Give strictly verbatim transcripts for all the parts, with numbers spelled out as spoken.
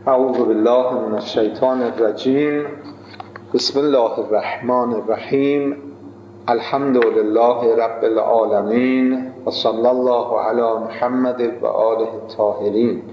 اعوذ بالله من الشیطان الرجیم. بسم الله الرحمن الرحیم. الحمد لله رب العالمین و صلی الله علی محمد و آله الطاهرین.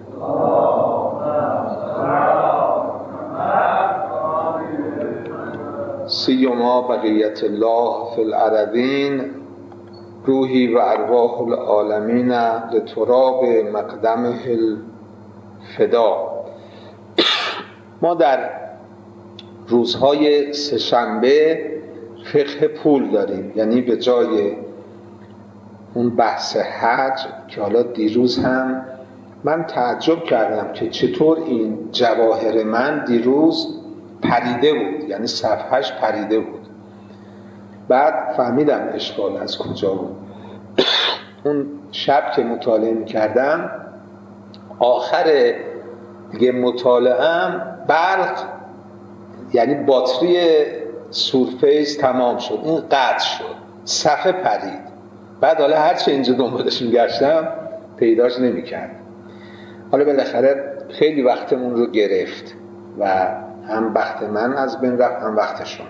سیما بقیت الله فی الارضین، روحی و ارواح العالمین لتراب مقدمه الفدا. ما در روزهای سه‌شنبه فقه پول داریم، یعنی به جای اون بحث حج که حالا دیروز هم من تعجب کردم که چطور این جواهر من دیروز پریده بود، یعنی صفحهش پریده بود. بعد فهمیدم اشکال از کجا بود. اون شب که مطالعه می‌کردم آخر دیگه مطالعه‌ام برق، یعنی باتری سورفیس تمام شد، این قطع شد، صفحه پرید. بعد حالا هرچه اینجا دنبالش می‌گشتم پیداش نمی‌کردم. حالا بالاخره خیلی وقتمون رو گرفت و هم وقت من از بین رفت هم وقت شما.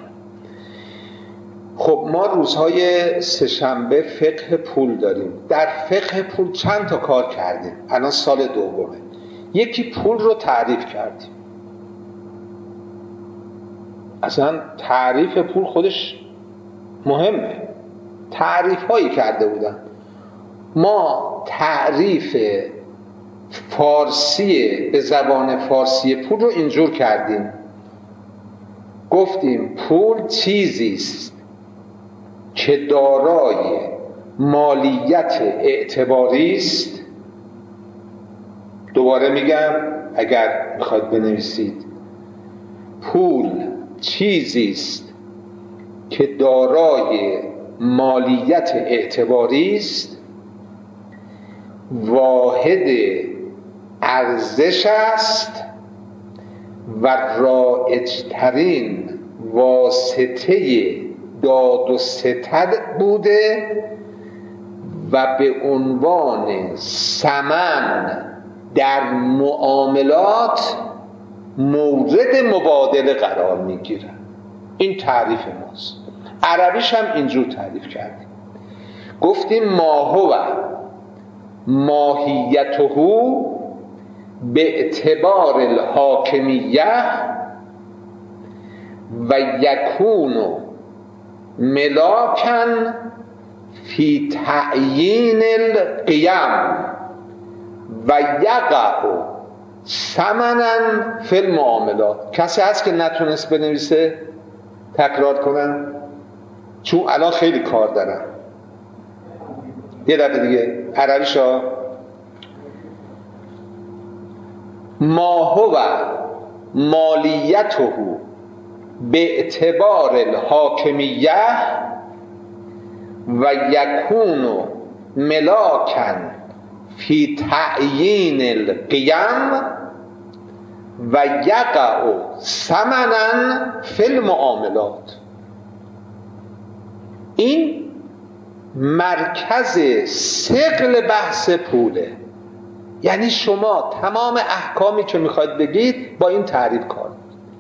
خب ما روزهای سه‌شنبه فقه پول داریم. در فقه پول چند تا کار کردیم. الان سال دومه. یکی پول رو تعریف کردیم. اصلا تعریف پول خودش مهمه. تعریف هایی کرده بودن. ما تعریف فارسی به زبان فارسی پول رو اینجور کردیم. گفتیم پول چیزی است که دارای مالیت اعتباری است. دوباره میگم اگر میخواید بنویسید، پول چیزی است که دارای مالیت اعتباری است، واحد ارزش است و رایج‌ترین واسطه داد و ستد بوده و به عنوان ثمن در معاملات مورد مبادله قرار میگیره. این تعریف ماست. عربیش هم اینجور تعریف کردیم. گفتیم ما هو ماهیته به اعتبار الحاکمیه و یکون ملاکن فی تعیین القیم و یقع ثمنا فی المعاملات. کسی هست که نتونست بنویسه؟ تکرار کنم چون الان خیلی کار دارم. یه دفعه دیگه عربیشا. ما هو مالیته به اعتبار الحاکمیه و یکون ملاکن فی تعیین القیم و یقع ثمنا فی المعاملات. این مرکز ثقل بحث پوله. یعنی شما تمام احکامی که میخواید بگید با این تعریف کار.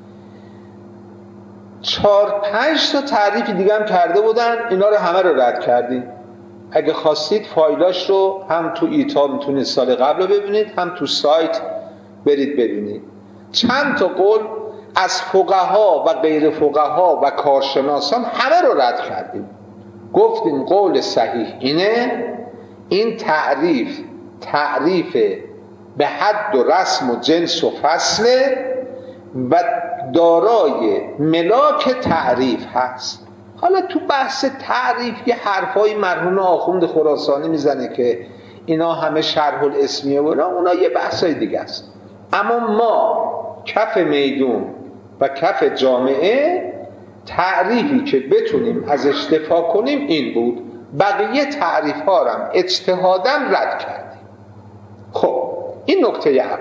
چهار پنج تا تعریف دیگه هم کرده بودن، اینا رو همه رو رد کردیم. اگه خواستید فایلاش رو هم تو ایتا میتونید سال قبل رو ببینید، هم تو سایت برید ببینید. چند تا قول از فقها و غیر فقها و کارشناسان همه رو رد کردیم. گفتیم قول صحیح اینه، این تعریف تعریف به حد و رسم و جنس و فصله و دارای ملاک تعریف هست. حالا تو بحث تعریف یه حرفای مرحوم آخوند خراسانی میزنه که اینا همه شرح الاسمیه و اونا یه بحثای دیگه است. اما ما کف میدون و کف جامعه تعریفی که بتونیم ازش دفاع کنیم این بود. بقیه تعریف ها رو هم اجتهادا رد کردیم. خب این نکته اول.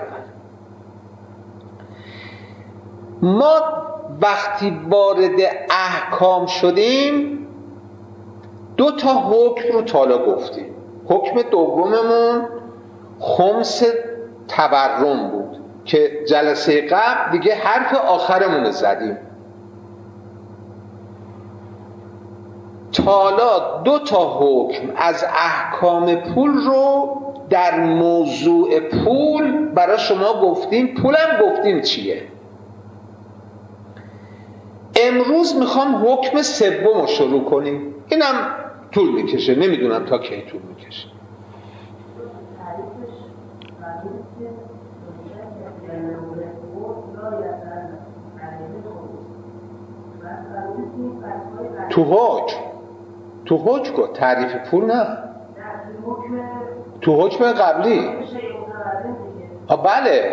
ما وقتی وارد احکام شدیم دو تا حکم رو تالا گفتیم. حکم دوممون خمس تورم بود. که جلسه قبل دیگه حرف آخرمون رو زدیم. حالا دو تا حکم از احکام پول رو در موضوع پول برای شما گفتیم. پولم گفتیم چیه. امروز میخوام حکم سوم رو شروع کنیم. اینم طول میکشه، نمیدونم تا کی طول میکشه. تو حکم تو حکم گفت تعریف پول نه، تو حکم قبلی. آه بله،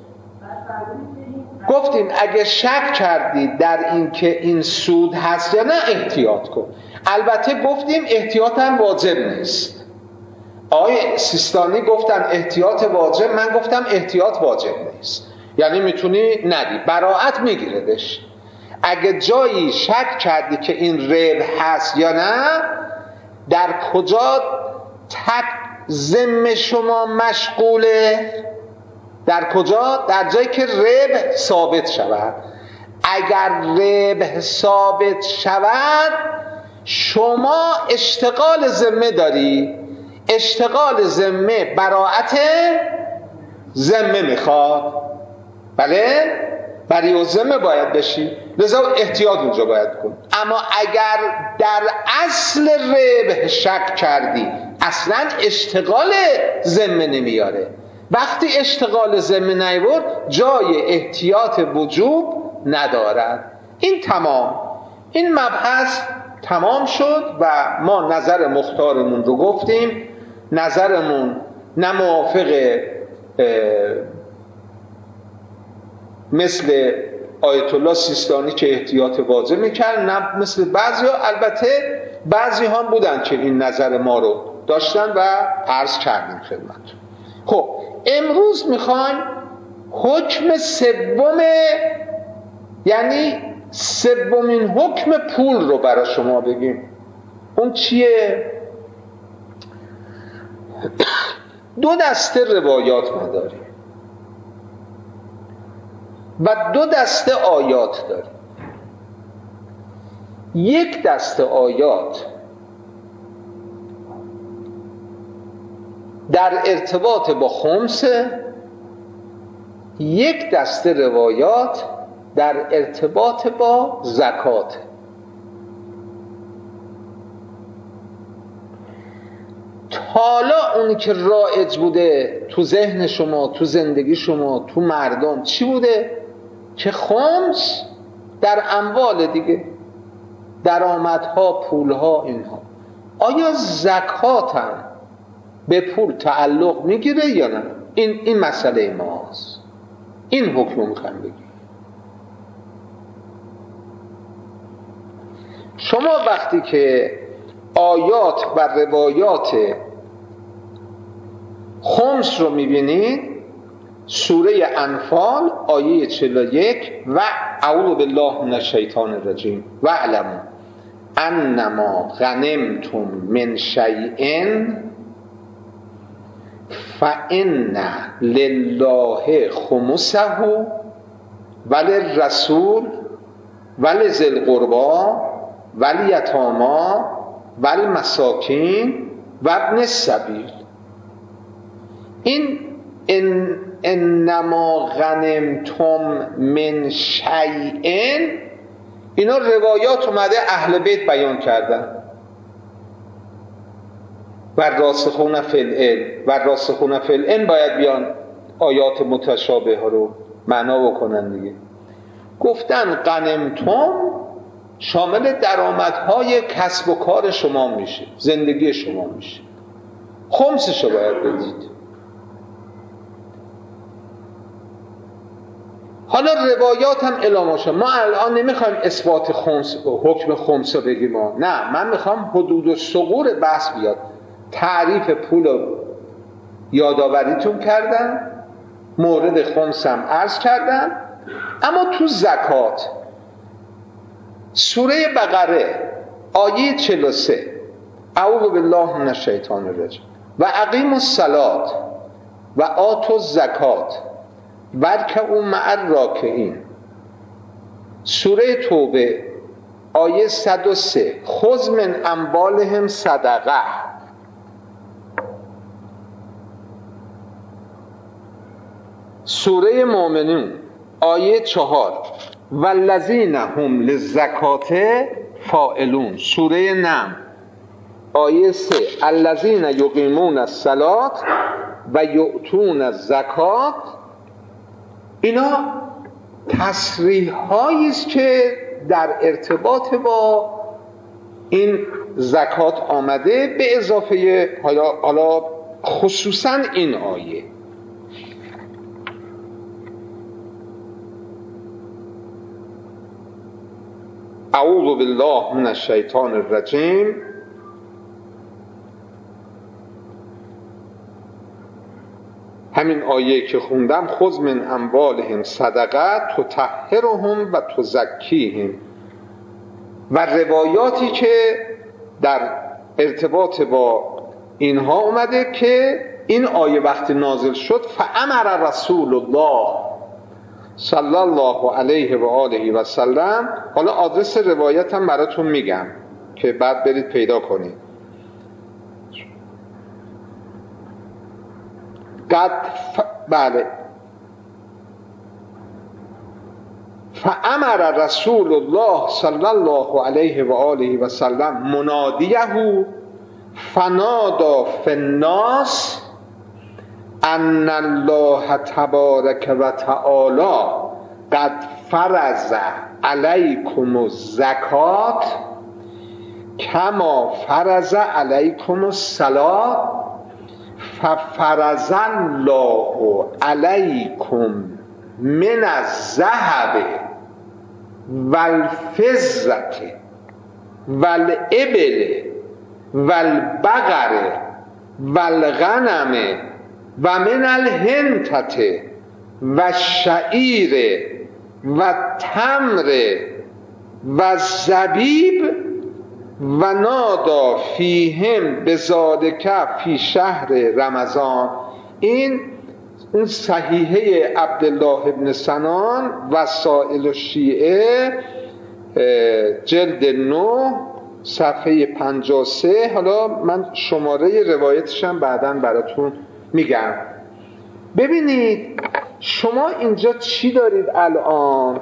گفتیم اگه شک کردی در این که این سود هست یا نه احتیاط کن. البته گفتیم احتیاط هم واجب نیست. آقای سیستانی گفتن احتیاط واجب، من گفتم احتیاط واجب نیست، یعنی میتونی ندی، براءت میگیردش. اگه جایی شک کردی که این ربح هست یا نه، در کجا تک ذمه شما مشغوله؟ در کجا؟ در جایی که ربح ثابت شود. اگر ربح ثابت شود شما اشتغال ذمه داری. اشتغال ذمه براءت ذمه میخواد. بله؟ بری و ذمه باید بشی، لذا احتیاط اونجا باید کن. اما اگر در اصل ربح شک کردی، اصلا اشتغال ذمه نمیاره. وقتی اشتغال ذمه نیورد جای احتیاط وجوب ندارد. این تمام، این مبحث تمام شد و ما نظر مختارمون رو گفتیم. نظرمون نه موافق مثل آیت الله سیستانی که احتیاط واجب میکرد، نه مثل بعضی ها. البته بعضی هم بودن که این نظر ما رو داشتن و عرض کردیم خدمت. خب امروز میخوایم حکم سوم، یعنی سومین حکم پول رو برای شما بگیم. اون چیه؟ دو دسته روایات ما داریم و دو دسته آیات داریم. یک دسته آیات در ارتباط با خمس، یک دسته روایات در ارتباط با زکات. حالا اونی که رایج بوده تو ذهن شما، تو زندگی شما، تو مردم چی بوده؟ که خمس در اموال دیگه، درآمدها، پولها، اینها. آیا زکات هم به پول تعلق میگیره یا نه؟ این این مسئله ماست. این حکم رو میخوام بگیم. شما وقتی که آیات و روایات خمس رو میبینید، سوره انفال آیه چهل و یک و اعوذ بالله من الشیطان الرجیم و اعلموا انما غنمتم من شیء فإن لله خمسه وللرسول ولذی القربى والیتامی والمساکین و ابن السبیل. این ان انما غنمتم من شیء، اینا روایات اومده اهل بیت بیان کردن. و راسخون فی العلم و راسخون فی العلم باید بیان آیات متشابه ها رو معنا بکنن دیگه. گفتن غنمتم شامل درآمدهای کسب و کار شما میشه، زندگی شما میشه، خمسش رو باید بدید. حالا روایات هم اعلام شد. ما الان نمیخوایم اثبات خمس، حکم خمس رو بگیم. ما نه، من میخوام حدود و ثغور بحث بیاد. تعریف پول رو یادآوریتون کردم، مورد خمس هم عرض کردم. اما تو زکات سوره بقره آیه چهل و سه اعوذ بالله من الشیطان الرجیم و اقیموا الصلاة و آتوا الزکات ورکعوا مع الراکعین. سوره توبه آیه صد و سه خذ من اموالهم صدقه. سوره مؤمنون آیه چهار والذین هم للزکات فاعلون. سوره نمل آیه سه الذین یقیمون الصلاة و یؤتون الزکات. اینا تصریح هایی است که در ارتباط با این زکات آمده، به اضافه حالا حالا خصوصا این آیه. اعوذ بالله من الشیطان الرجیم. همین آیه که خوندم خذ من اموالهم صدقه تطهرهم و تزکیهم و روایاتی که در ارتباط با اینها اومده که این آیه وقتی نازل شد فامر رسول الله صلی الله علیه و آله و سلم. حالا آدرس روایت هم براتون میگم که بعد برید پیدا کنید. قد ف... بله فامر رسول الله صلی الله علیه و آله و سلم منادیه فنادا فی الناس ان الله تبارک و تعالی قد فرض علیکم الزکات کما فرض علیکم الصلاة ففرض الله علیکم من الذهب والفضة والابل والبقر والغنم و من الهنتة والشعیر والتمر والزبیب و نادا فیهم بذالک فی شهر رمضان. این اون صحیحه عبدالله ابن سنان وسائل الشیعه جلد نه صفحه پنجاه و سه. حالا من شماره روایتشم بعداً براتون میگم. ببینید شما اینجا چی دارید الان؟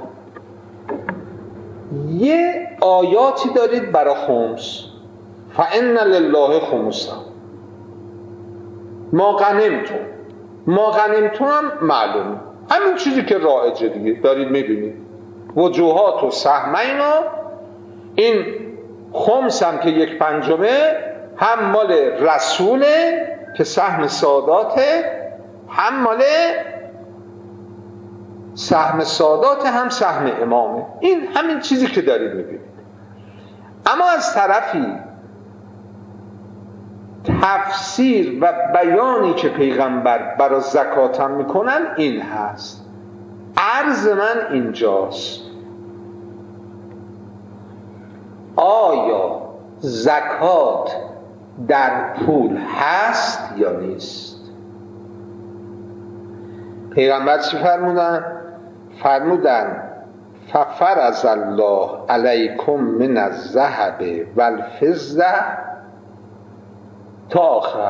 یه آیاتی دارید برای خمس، فإن لله خمسا ما غنمتم. ما غنمتم هم معلوم، همین چیزی که رایجه دیگه دارید میبینید. وجوهات و سهمین و این خمس هم که یک پنجمه هم مال رسوله که سهم ساداته، هم مال سهم سادات هم سهم امامه. این همین چیزی که دارید میبینید. اما از طرفی تفسیر و بیانی که پیغمبر برای زکات هم میکنن این هست. عرض من اینجاست آیا زکات در پول هست یا نیست؟ پیغمبر چی فرمودن؟ فرمودن ففرض الله علیکم من الذهب والفضة تا آخر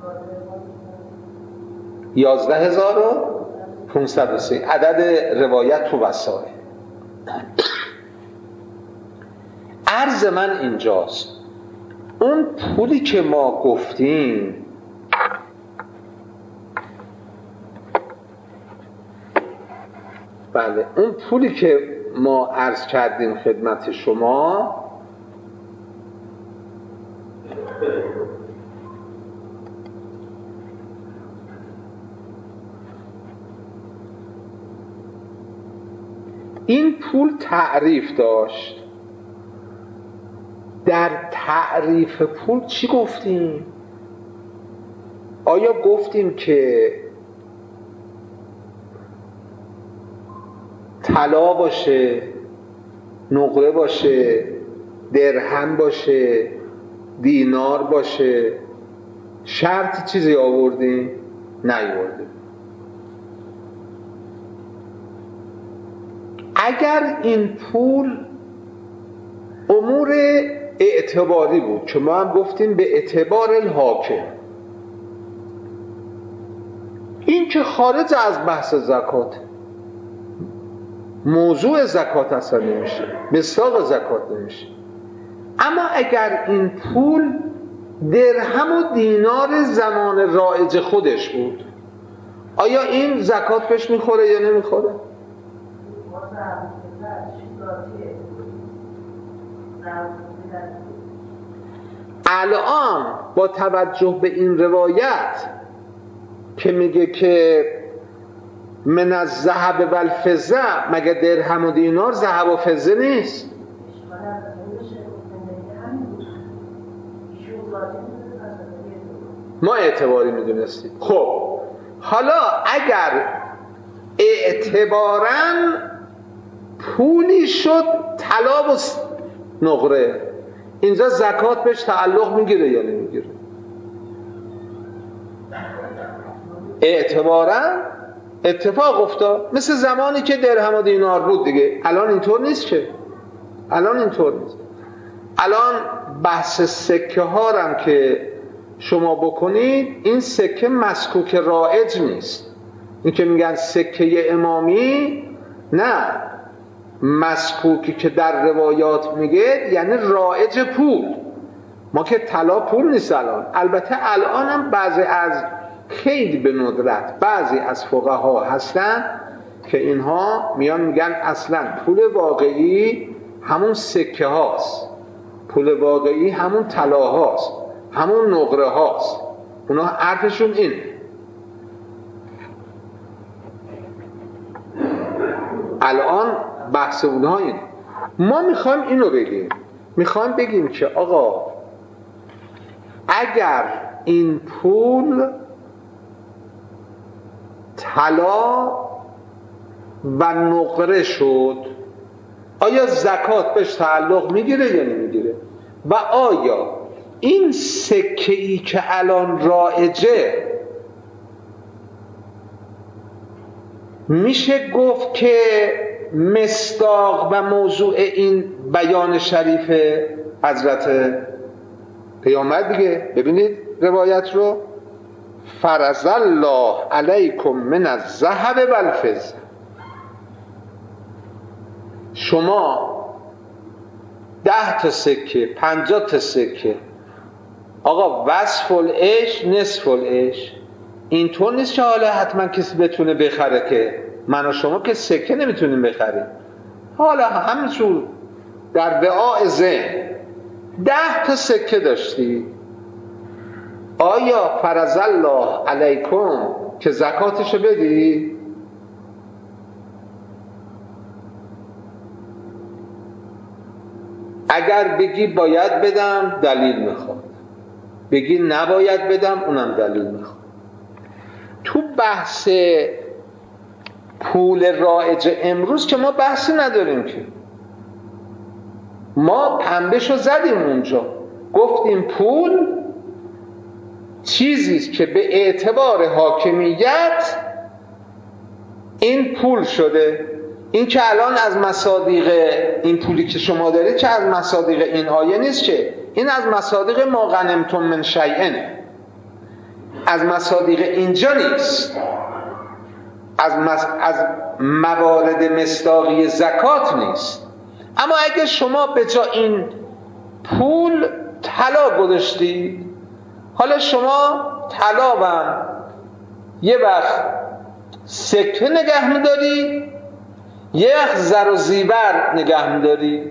یازده هزار و پونصد و سه عدد روایت تو وسائل. عرض من اینجاست اون پولی که ما گفتیم بله اون پولی که ما عرض کردیم خدمت شما این پول تعریف داشت. در تعریف پول چی گفتیم؟ آیا گفتیم که طلا باشه، نقره باشه، درهم باشه، دینار باشه؟ شرط چیزی آوردیم؟ نیاوردیم. اگر این پول امور اعتباری بود که ما هم گفتیم به اعتبار الحاکم، این که خارج از بحث زکات، موضوع زکات اصلا نمیشه، مصداق زکات نمیشه. اما اگر این پول درهم و دینار زمان رایج خودش بود، آیا این زکات بهش میخوره یا نمیخوره؟ الان با توجه به این روایت که میگه که من از ذهب و الفضه، مگه درهم و دینار ذهب و فضه نیست؟ ما اعتباری میدونستیم. خب حالا اگر اعتباراً پولی شد طلا و نقره، اینجا زکات بهش تعلق میگیره یا نمیگیره؟ اعتباراً اتفاق افتاد، مثل زمانی که درهم و دینار بود دیگه. الان اینطور نیست که، الان اینطور نیست. الان بحث سکه ها رم که شما بکنید، این سکه مسکوک رایج نیست. این که میگن سکه امامی، نه، مسکوکی که در روایات میگه یعنی رایج پول. ما که طلا پول نیست الان. البته الان هم بعضی از، خیلی به ندرت بعضی از فقها هستن که اینها میان میگن اصلا پول واقعی همون سکه هاست، پول واقعی همون طلا هاست، همون نقره هاست. اونا حرفشون اینه. الان بحث اونها اینه. ما میخوایم اینو بگیم، میخوایم بگیم که آقا اگر این پول طلا و نقره شد، آیا زکات بهش تعلق میگیره یا نمیگیره؟ و آیا این سکه‌ای که الان رایجه میشه گفت که مصداق و موضوع این بیان شریف حضرت پیامبر دیگه؟ ببینید روایت رو، فرض الله علیکم من الذهب و الفضه، شما ده تا سکه، پنجاه تا سکه، آقا وصف العیش نصف العیش، اینطور نیست که حالا حتما کسی بتونه بخره، که من و شما که سکه نمیتونیم بخریم. حالا همینجور در وعاء ذهن ده تا سکه داشتی، آیا فرض الله علیکم که زکاتشو بدی؟ اگر بگی باید بدم دلیل میخواد، بگی نباید بدم اونم دلیل میخواد. تو بحث پول رایج امروز که ما بحثی نداریم، که ما پنبهشو زدیم اونجا، گفتیم پول چیزیست که به اعتبار حاکمیت این پول شده. این که الان از مصادیق این پولی که شما دارید که از مصادیق این آیه نیست، که این از مصادیق ما غنمتم من شیء، از مصادیق اینجا نیست، از, مص... از موارد مصداقی زکات نیست. اما اگه شما به جا این پول طلا گذاشتید، حالا شما طلا و یه وقت سکه نگه می‌داری، یه وقت زر و زیور نگه می‌داری،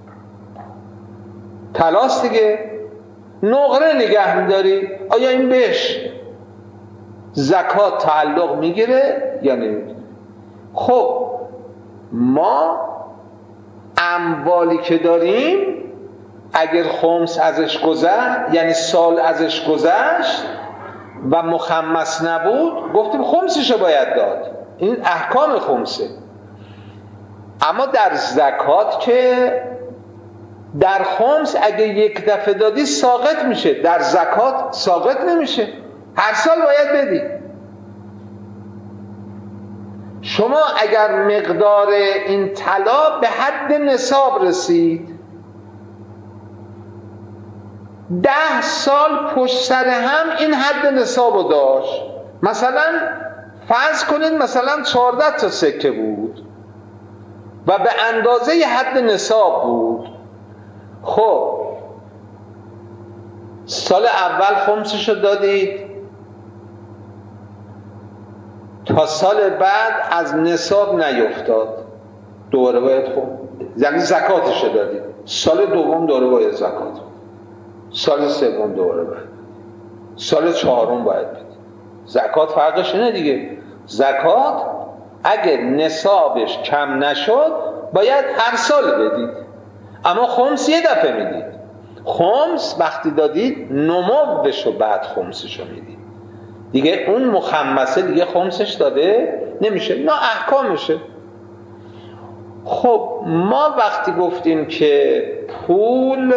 طلاست دیگه، نقره نگه می‌داری، آیا این بهش زکات تعلق میگیره یا نمیگیره؟ خب ما اموالی که داریم اگر خمس ازش گذشت، یعنی سال ازش گذشت و مخمس نبود، گفتیم خمسشو باید داد، این احکام خمسه. اما در زکات که در خمس اگه یک دفعه دادی ساقط میشه، در زکات ساقط نمیشه، هر سال باید بدی. شما اگر مقدار این طلا به حد نصاب رسید، ده سال پشت سر هم این حد نصاب رو داشت، مثلا فرض کنید مثلا چهارده تا سکه بود و به اندازه حد نصاب بود. خب سال اول خمسش رو دادید، تا سال بعد از نصاب نیفتاد، دوباره باید خب یعنی زکاتش رو دادید، سال دوم دوباره باید زکات، سال سوم دوباره باید، سال چهارم باید بدید. زکات فرقش اینه دیگه، زکات اگه نصابش کم نشد باید هر سال بدید، اما خمس یه دفعه میدید. خمس وقتی دادید نموشو بعد خمسشو میدید دیگه، اون مخمسه دیگه خمسش داده نمیشه، نه احکامشه. خب ما وقتی گفتیم که پول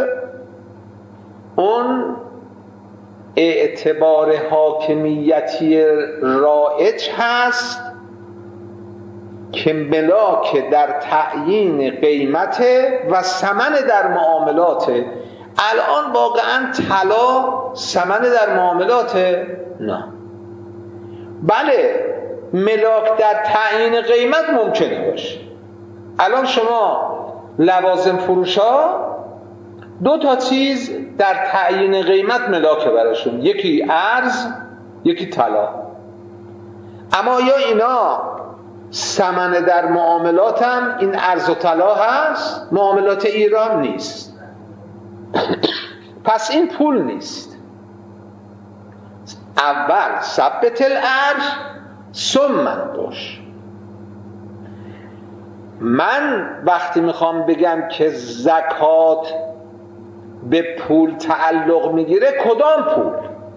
اون اعتبار حاکمیتی رایج هست که ملاک در تعیین قیمت و ثمن در معاملات. الان واقعا طلا ثمن در معاملات؟ نه. بله ملاک در تعیین قیمت ممکنه باشه. الان شما لوازم فروشا دو تا چیز در تعیین قیمت ملاکه براشون، یکی ارز یکی طلا. اما یا اینا ثمن در معاملات هم این ارز و طلا هست، معاملات ایران نیست. پس این پول نیست. اول ثبت الارش ثم انقش. من وقتی میخوام بگم که زکات به پول تعلق میگیره، کدام پول؟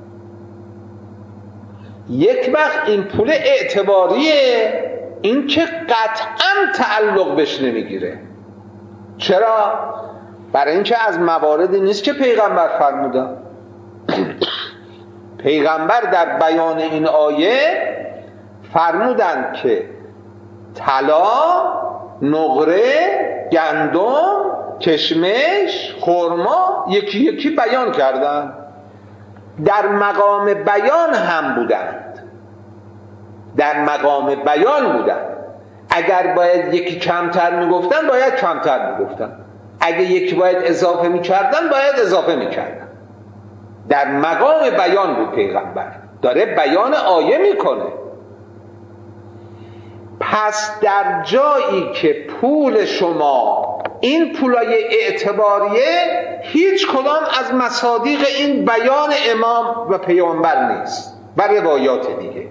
یک وقت این پول اعتباریه، این که قطعا تعلق بهش نمیگیره. چرا؟ برای اینکه از مواردی نیست که پیغمبر فرمودن. پیغمبر در بیان این آیه فرمودند که طلا، نقره، گندم، کشمش، خرما یکی یکی بیان کردند، در مقام بیان هم بودند، در مقام بیان بودند. اگر باید یکی کمتر میگفتن باید کمتر میگفتن، اگه یکی باید اضافه میکردن باید اضافه میکردن. در مقام بیان بود پیغمبر، داره بیان آیه میکنه. پس در جایی که پول شما این پولای اعتباریه، هیچ کدام از مصادیق این بیان امام و پیامبر نیست و روایات دیگه.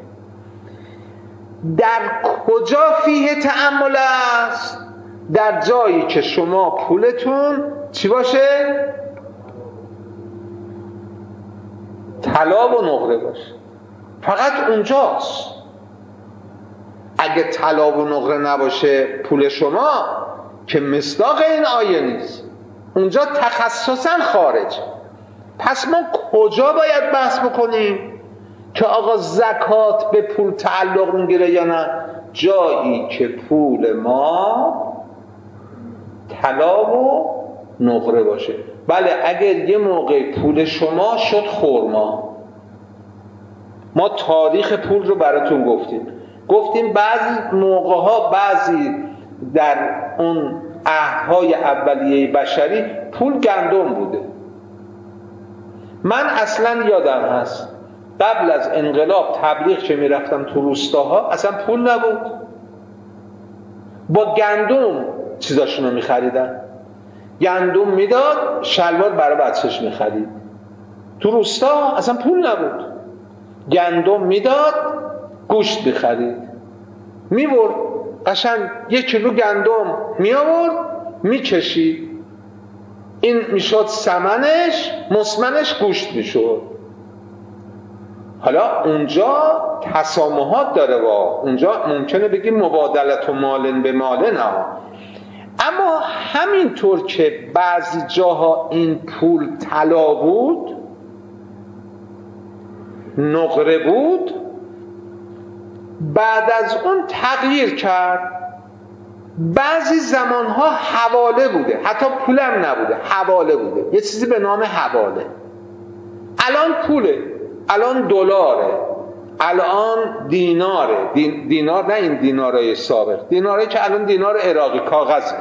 در کجا فیه تأمل است؟ در جایی که شما پولتون چی باشه؟ طلا و نقره باشه، فقط اونجاست. اگه طلا و نقره نباشه پول شما، که مصداق این آیه نیست، اونجا تخصصا خارج. پس ما کجا باید بحث بکنیم که آقا زکات به پول تعلق میگیره یا نه؟ جایی که پول ما طلا و نقره باشه. بله اگر یه موقع پول شما شد خرما، ما تاریخ پول رو براتون گفتیم، گفتیم بعضی موقعها، بعضی در اون عهدهای اولیه بشری پول گندم بوده. من اصلا یادم هست قبل از انقلاب تبلیغ که میرفتم تو روستاها اصلا پول نبود، با گندم چیزاشونو میخریدن. گندم میداد، شلوار برای بچهش میخرید. تو روستا اصلا پول نبود، گندم میداد، گوشت میخرید. میبرد قشنگ یک کیلو گندم میآورد میکشید، این میشد ثمنش، مسمنش گوشت میشد. حالا اونجا تسامحات داره، با اونجا ممکنه بگیم مبادلت و مالن به مالن ها. اما همینطور که بعضی جاها این پول طلا بود، نقره بود، بعد از اون تغییر کرد. بعضی زمانها حواله بوده، حتی پولم نبوده، حواله بوده، یه چیزی به نام حواله. الان پوله، الان دلاره، الان دیناره. دین، دینار نه این دینارای سابق، دیناره که الان دینار عراقی کاغذه.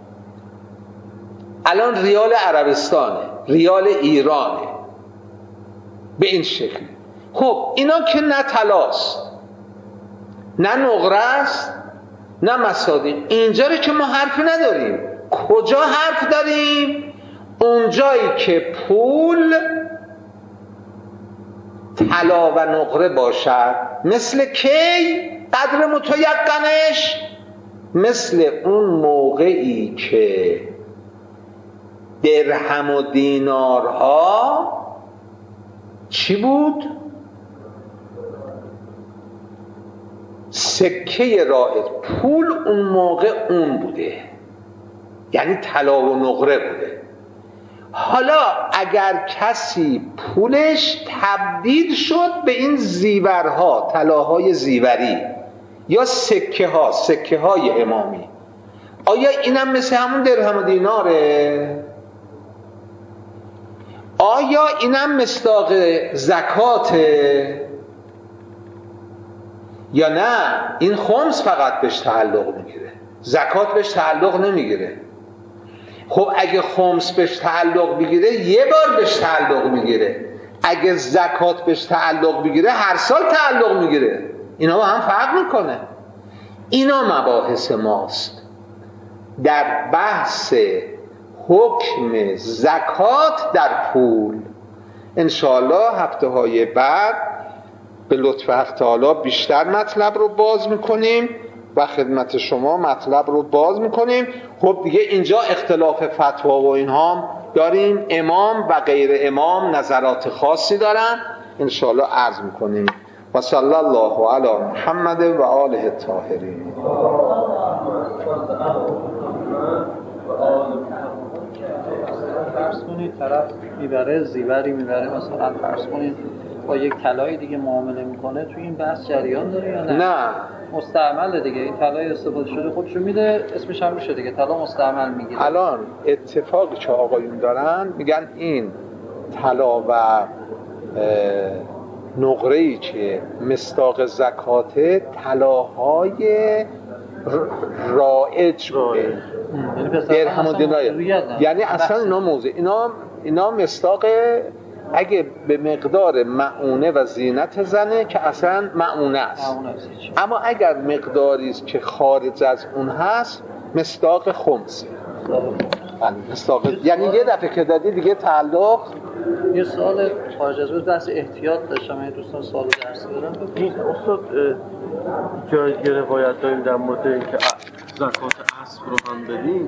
الان ریال عربستانه، ریال ایرانه، به این شکل. خب اینا که نه طلاست نه نقره است نه مصادیق. اینجا رو که ما حرفی نداریم. کجا حرف داریم؟ اونجایی که پول طلا و نقره باشد. مثل کی قدر متیقنش؟ مثل اون موقعی که درهم و دینارها چی بود؟ سکه رائج. پول اون موقع اون بوده، یعنی طلا و نقره بوده. حالا اگر کسی پولش تبدیل شد به این زیورها، طلاهای زیوری یا سکه ها، سکه های امامی، آیا اینم مثل همون درهم و دیناره؟ آیا اینم مصداق زکاته؟ یا نه این خمس فقط بهش تعلق میگیره، زکات بهش تعلق نمیگیره؟ خب اگه خمس بهش تعلق بگیره یه بار بهش تعلق میگیره، اگه زکات بهش تعلق بگیره هر سال تعلق میگیره. اینا با هم فرق میکنه. اینا مباحث ماست در بحث حکم زکات در پول. انشاءالله هفته های بعد به لطف حق تعالی بیشتر مطلب رو باز میکنیم و خدمت شما مطلب رو باز میکنیم. خب دیگه اینجا اختلاف فتوا و اینها هم داریم، امام و غیر امام نظرات خاصی دارن، انشاءالله عرض میکنیم. و صلی الله علی محمد و آله الطاهرین. فرض کنید طرف میبره زیوری میبره، مثلا فرض کنید با یک طلای دیگه معامله میکنه، توی این بحث جریان داره یا نه؟ نه، مستعمله دیگه. این طلای استفاده شده خودشو میده، اسمش هم میشه دیگه طلا مستعمل میگیره. الان اتفاقی که آقایون دارن میگن این طلا و نقره‌ای که مصداق زکات طلاهای رایج بوده، درهم و دینار، یعنی اصلا اینا موضوع اینا اینا مصداق اگه به مقدار معونه و زینت زنه که اصلا معونه است، اما اگر مقداری است که خارج از اون هست مصداق خمسه. مصداق یعنی یه دفعه که دادی دیگه تعلق. یه سوال خارج از بحث احتیاط داشتم، این دوستان سوال درسی دارن. این استاد جای روایت داریم در مورد اینکه زکات اسب رو هم بدیم.